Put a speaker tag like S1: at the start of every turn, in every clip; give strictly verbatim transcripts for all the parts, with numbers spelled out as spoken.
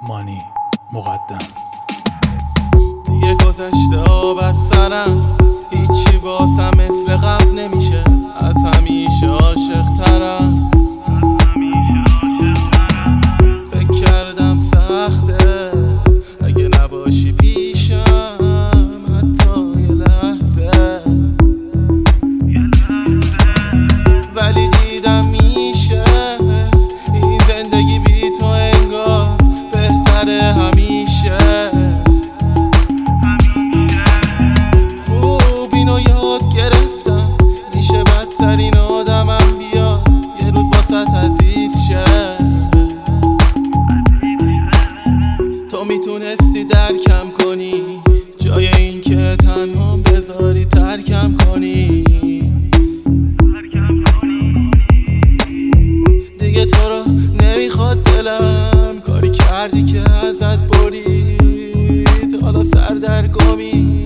S1: مانی مقدم.
S2: دیگه گذشته آب از سرم، هیچی واسم مثل قبل نمیشه. از همیشه عاشق ترم، فکر کردم سخته اگه نباشی پیشم حتی یه لحظه، ولی دیدم میشه این زندگی بی تو انگار بهتره همیشه. خوب اینو یاد گرفتم، میشه بدترین آدمم بیاد یه روز واسط عزیز شه. تو میتونستی درکم کنی، جای این که تنهام بذاری ترکم کنی. دیگه تو رو نمیخواد دلم، کاری کردی که ازت برید، حالا سردرگمی.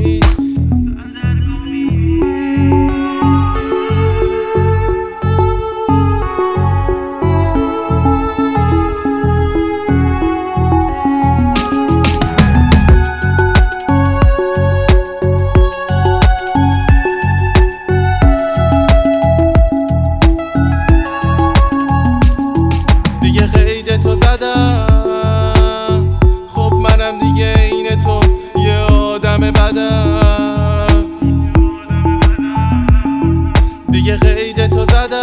S2: دیگه قید تو زدم، خب منم دیگه این تو یه آدم بدم. دیگه قید تو زدم